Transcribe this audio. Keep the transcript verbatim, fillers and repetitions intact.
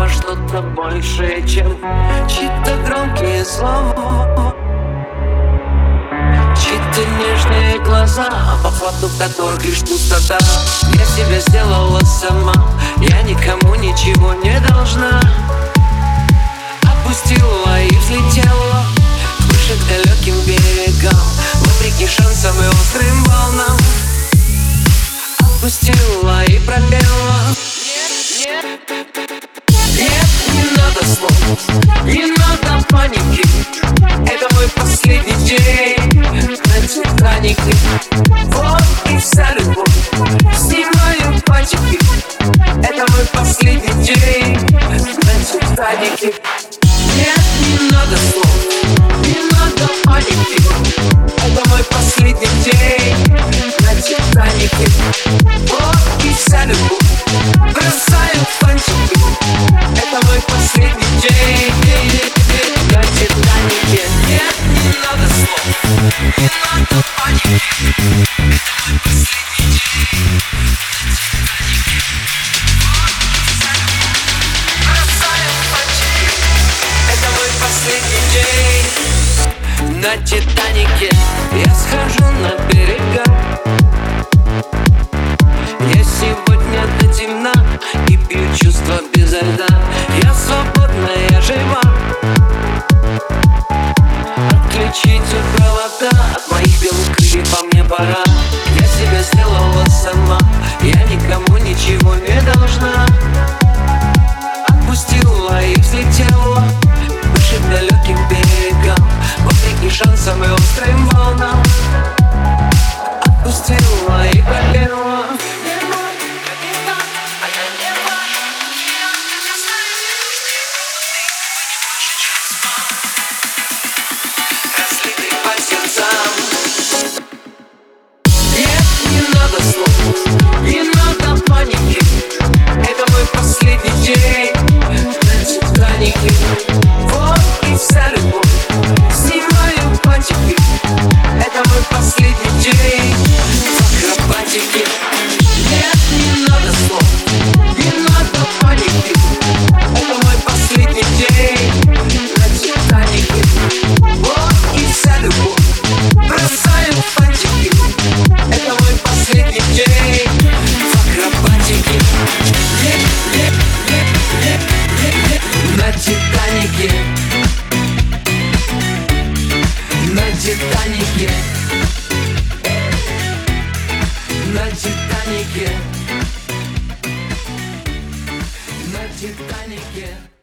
во что-то большее, чем чьи-то громкие слова, чьи-то нежные глаза, по факту которых лишь пустота. Я себя сделала сама, я никому ничего не должна. Опустила и взлетела выше к далеким берегам, вопреки шансам и острым волнам. Отпустила и пропела. Нет, не надо слов, не надо паники. Это мой последний день на Титанике. Вот и вся любовь, снимаю пачки. Это мой последний день на Титанике. Нет, не надо слов, не надо паники. Это мой последний день на Титанике. Вот и вся любовь, бросаю фантики. Это мой последний день на Титанике. Нет, не надо слов, не надо паники. Это мой последний день на Титанике. Я схожу на берега. Я сегодня до темна и пью чувства безо льда. Я свободна, я жива. Отключите провода от моих белых крыльев, по мне пора. Я себя сделала сама, я никому ничего не должна. Отпустила и взлетела выше к далеким берегам, вопреки шансам и острым волнам. Отпустила и пропела. Разлитый по сердцам. Нет, не надо слов, не надо паники. Это мой последний день на Титанике. Вот и вся любовь, снимаю пантики. Это мой последний день в акробатике. Нет, не надо слов, не надо паники. Это мой последний день на Титанике. Вот и вся любовь, бросаю фантики. Это мой последний день в акробатике. На Титанике. На Титанике. На Титанике. На Титанике.